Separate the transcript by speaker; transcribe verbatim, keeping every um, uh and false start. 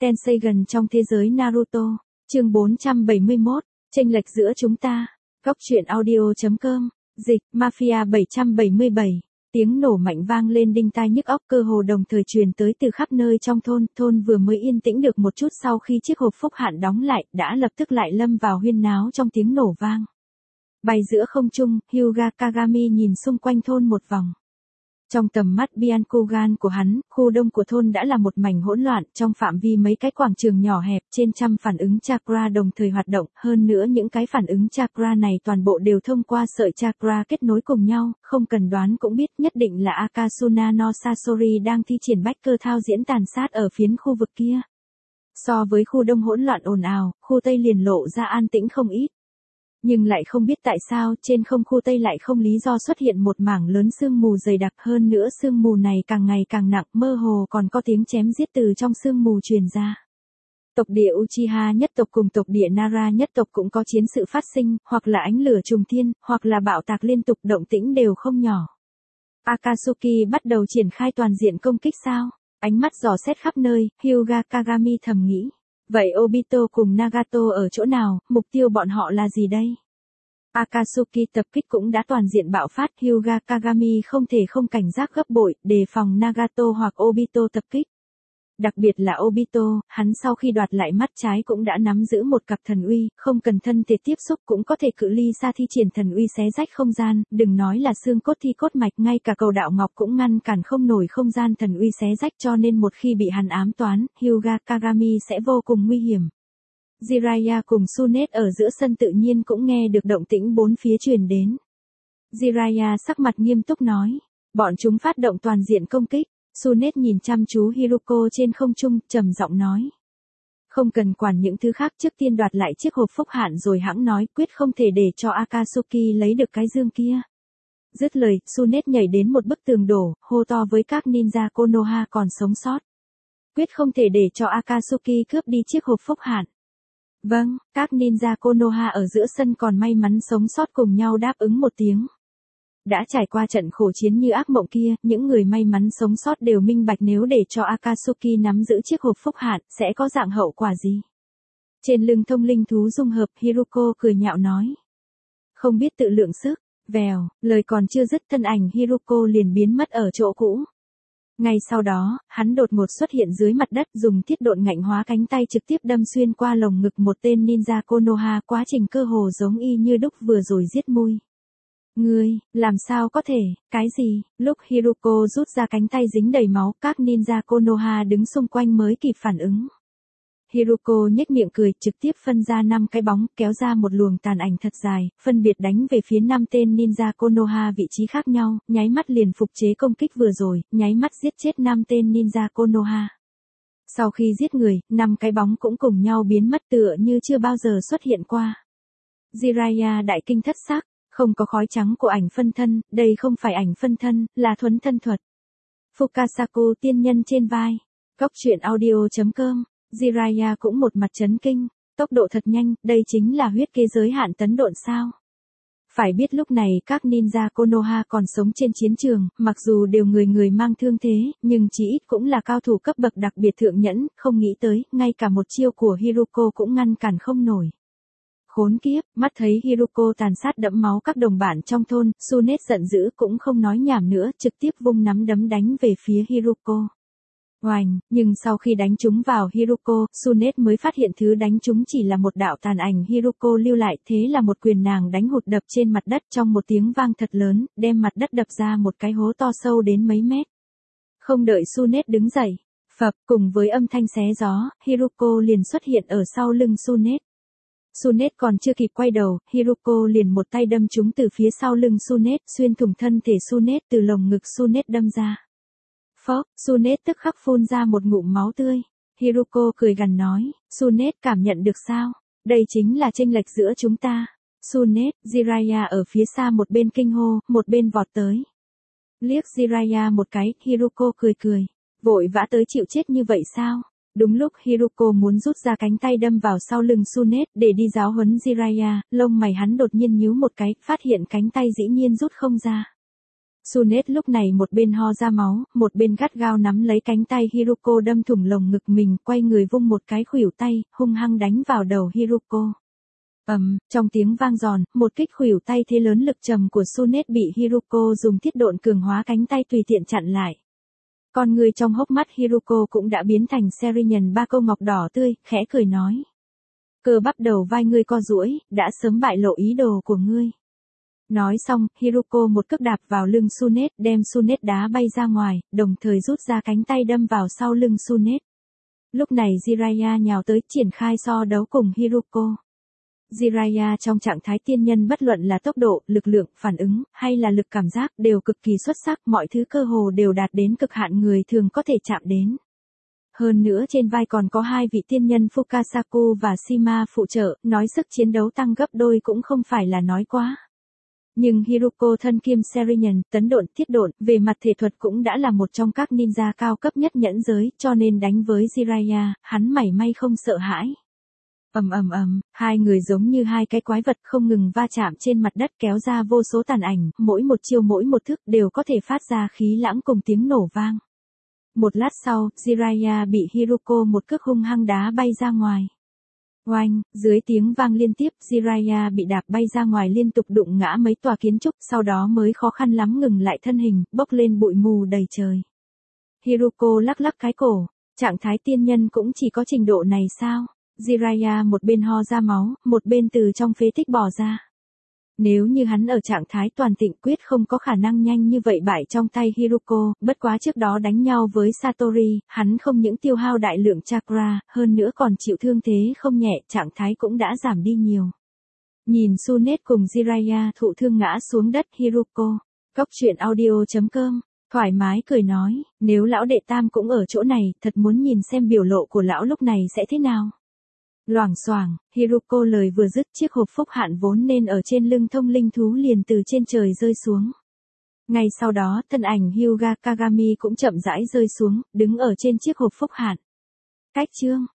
Speaker 1: Tenseigan trong thế giới Naruto, chương bốn trăm bảy mươi mốt, chênh lệch giữa chúng ta. Góc truyện audio.com, dịch, Mafia bảy trăm bảy mươi bảy. Tiếng nổ mạnh vang lên đinh tai nhức óc, cơ hồ đồng thời truyền tới từ khắp nơi trong thôn. Thôn vừa mới yên tĩnh được một chút sau khi chiếc hộp phúc hạn đóng lại, đã lập tức lại lâm vào huyên náo trong tiếng nổ vang. Bay giữa không trung, Hyuga Kagami nhìn xung quanh thôn một vòng. Trong tầm mắt Byakugan của hắn, khu đông của thôn đã là một mảnh hỗn loạn, trong phạm vi mấy cái quảng trường nhỏ hẹp, trên trăm phản ứng chakra đồng thời hoạt động, hơn nữa những cái phản ứng chakra này toàn bộ đều thông qua sợi chakra kết nối cùng nhau, không cần đoán cũng biết nhất định là Akasuna no Sasori đang thi triển bách cơ thao diễn tàn sát ở phiến khu vực kia. So với khu đông hỗn loạn ồn ào, khu tây liền lộ ra an tĩnh không ít. Nhưng lại không biết tại sao, trên không khu Tây lại không lý do xuất hiện một mảng lớn sương mù dày đặc, hơn nữa sương mù này càng ngày càng nặng, mơ hồ còn có tiếng chém giết từ trong sương mù truyền ra. Tộc địa Uchiha nhất tộc cùng tộc địa Nara nhất tộc cũng có chiến sự phát sinh, hoặc là ánh lửa trùng thiên, hoặc là bạo tạc liên tục, động tĩnh đều không nhỏ. Akatsuki bắt đầu triển khai toàn diện công kích sao? Ánh mắt dò xét khắp nơi, Hyuga Kagami thầm nghĩ. Vậy Obito cùng Nagato ở chỗ nào, mục tiêu bọn họ là gì đây? Akatsuki tập kích cũng đã toàn diện bạo phát, Hyuga Kagami không thể không cảnh giác gấp bội, đề phòng Nagato hoặc Obito tập kích. Đặc biệt là Obito, hắn sau khi đoạt lại mắt trái cũng đã nắm giữ một cặp thần uy, không cần thân thể tiếp xúc cũng có thể cự ly xa thi triển thần uy xé rách không gian, đừng nói là xương cốt thi cốt mạch, ngay cả cầu đạo ngọc cũng ngăn cản không nổi không gian thần uy xé rách, cho nên một khi bị hắn ám toán, Hyuga Kagami sẽ vô cùng nguy hiểm. Jiraiya cùng Tsunade ở giữa sân tự nhiên cũng nghe được động tĩnh bốn phía truyền đến. Jiraiya sắc mặt nghiêm túc nói, bọn chúng phát động toàn diện công kích. Tsunade nhìn chăm chú Hiruko trên không trung, trầm giọng nói. Không cần quản những thứ khác, trước tiên đoạt lại chiếc hộp phúc hạn rồi hãng nói, quyết không thể để cho Akatsuki lấy được cái dương kia. Dứt lời, Tsunade nhảy đến một bức tường đổ, hô to với các ninja Konoha còn sống sót. Quyết không thể để cho Akatsuki cướp đi chiếc hộp phúc hạn. Vâng, các ninja Konoha ở giữa sân còn may mắn sống sót cùng nhau đáp ứng một tiếng. Đã trải qua trận khổ chiến như ác mộng kia, những người may mắn sống sót đều minh bạch nếu để cho Akatsuki nắm giữ chiếc hộp phúc hạn, sẽ có dạng hậu quả gì. Trên lưng thông linh thú dung hợp, Hiruko cười nhạo nói. Không biết tự lượng sức, vèo, lời còn chưa dứt thân ảnh Hiruko liền biến mất ở chỗ cũ. Ngay sau đó, hắn đột ngột xuất hiện dưới mặt đất, dùng thiết độn ngạnh hóa cánh tay trực tiếp đâm xuyên qua lồng ngực một tên ninja Konoha, quá trình cơ hồ giống y như đúc vừa rồi giết mui. Ngươi, làm sao có thể, cái gì? Lúc Hiruko rút ra cánh tay dính đầy máu, các ninja Konoha đứng xung quanh mới kịp phản ứng. Hiruko nhếch miệng cười, trực tiếp phân ra năm cái bóng, kéo ra một luồng tàn ảnh thật dài, phân biệt đánh về phía năm tên ninja Konoha vị trí khác nhau, nháy mắt liền phục chế công kích vừa rồi, nháy mắt giết chết năm tên ninja Konoha. Sau khi giết người, năm cái bóng cũng cùng nhau biến mất tựa như chưa bao giờ xuất hiện qua. Jiraiya đại kinh thất sắc. Không có khói trắng của ảnh phân thân, đây không phải ảnh phân thân, là thuấn thân thuật. Fukasaku tiên nhân trên vai. Góc truyện audio.com, Jiraiya cũng một mặt chấn kinh, tốc độ thật nhanh, đây chính là huyết kế giới hạn tấn độn sao. Phải biết lúc này các ninja Konoha còn sống trên chiến trường, mặc dù đều người người mang thương thế, nhưng chí ít cũng là cao thủ cấp bậc đặc biệt thượng nhẫn, không nghĩ tới, ngay cả một chiêu của Hiruko cũng ngăn cản không nổi. Khốn kiếp, mắt thấy Hiruko tàn sát đẫm máu các đồng bạn trong thôn, Tsunade giận dữ cũng không nói nhảm nữa, trực tiếp vung nắm đấm đánh về phía Hiruko. Oành, nhưng sau khi đánh trúng vào Hiruko, Tsunade mới phát hiện thứ đánh trúng chỉ là một đạo tàn ảnh Hiruko lưu lại, thế là một quyền nàng đánh hụt đập trên mặt đất trong một tiếng vang thật lớn, đem mặt đất đập ra một cái hố to sâu đến mấy mét. Không đợi Tsunade đứng dậy, phập, cùng với âm thanh xé gió, Hiruko liền xuất hiện ở sau lưng Tsunade. Tsunade còn chưa kịp quay đầu, Hiruko liền một tay đâm trúng từ phía sau lưng Tsunade, xuyên thủng thân thể Tsunade từ lồng ngực Tsunade đâm ra. Phốc, Tsunade tức khắc phun ra một ngụm máu tươi. Hiruko cười gằn nói, Tsunade cảm nhận được sao? Đây chính là chênh lệch giữa chúng ta. Tsunade, Jiraiya ở phía xa một bên kinh hô, một bên vọt tới. Liếc Jiraiya một cái, Hiruko cười cười. Vội vã tới chịu chết như vậy sao? Đúng lúc Hiruko muốn rút ra cánh tay đâm vào sau lưng Tsunade để đi giáo huấn Jiraiya, lông mày hắn đột nhiên nhíu một cái, phát hiện cánh tay dĩ nhiên rút không ra. Tsunade lúc này một bên ho ra máu, một bên gắt gao nắm lấy cánh tay Hiruko đâm thủng lồng ngực mình, quay người vung một cái khuỷu tay, hung hăng đánh vào đầu Hiruko. Ầm, um, trong tiếng vang giòn, một kích khuỷu tay thế lớn lực trầm của Tsunade bị Hiruko dùng thiết độn cường hóa cánh tay tùy tiện chặn lại. Con người trong hốc mắt Hiruko cũng đã biến thành Serian ba câu ngọc đỏ tươi, khẽ cười nói. Cơ bắp đầu vai ngươi co duỗi, đã sớm bại lộ ý đồ của ngươi. Nói xong, Hiruko một cước đạp vào lưng Tsunade, đem Tsunade đá bay ra ngoài, đồng thời rút ra cánh tay đâm vào sau lưng Tsunade. Lúc này Jiraiya nhào tới, triển khai so đấu cùng Hiruko. Jiraiya trong trạng thái tiên nhân bất luận là tốc độ, lực lượng, phản ứng, hay là lực cảm giác đều cực kỳ xuất sắc, mọi thứ cơ hồ đều đạt đến cực hạn người thường có thể chạm đến. Hơn nữa trên vai còn có hai vị tiên nhân Fukasaku và Shima phụ trợ, nói sức chiến đấu tăng gấp đôi cũng không phải là nói quá. Nhưng Hiruko thân kiêm Serian, tấn độn, thiết độn, về mặt thể thuật cũng đã là một trong các ninja cao cấp nhất nhẫn giới, cho nên đánh với Jiraiya, hắn mảy may không sợ hãi. Ầm ầm ầm, hai người giống như hai cái quái vật không ngừng va chạm trên mặt đất kéo ra vô số tàn ảnh, mỗi một chiêu mỗi một thức đều có thể phát ra khí lãng cùng tiếng nổ vang. Một lát sau, Jiraiya bị Hiruko một cước hung hăng đá bay ra ngoài. Oanh, dưới tiếng vang liên tiếp, Jiraiya bị đạp bay ra ngoài liên tục đụng ngã mấy tòa kiến trúc, sau đó mới khó khăn lắm ngừng lại thân hình, bốc lên bụi mù đầy trời. Hiruko lắc lắc cái cổ, trạng thái tiên nhân cũng chỉ có trình độ này sao? Jiraiya một bên ho ra máu, một bên từ trong phế tích bò ra. Nếu như hắn ở trạng thái toàn tịnh quyết không có khả năng nhanh như vậy bại trong tay Hiruko, bất quá trước đó đánh nhau với Satori, hắn không những tiêu hao đại lượng chakra, hơn nữa còn chịu thương thế không nhẹ, trạng thái cũng đã giảm đi nhiều. Nhìn Tsunade cùng Jiraiya thụ thương ngã xuống đất, Hiruko, Cóc truyện audio chấm com, thoải mái cười nói, nếu lão đệ tam cũng ở chỗ này, thật muốn nhìn xem biểu lộ của lão lúc này sẽ thế nào. Loảng xoảng, Hiruko lời vừa dứt, chiếc hộp phúc hạn vốn nên ở trên lưng thông linh thú liền từ trên trời rơi xuống. Ngay sau đó, thân ảnh Hyuga Kagami cũng chậm rãi rơi xuống, đứng ở trên chiếc hộp phúc hạn. Cách chương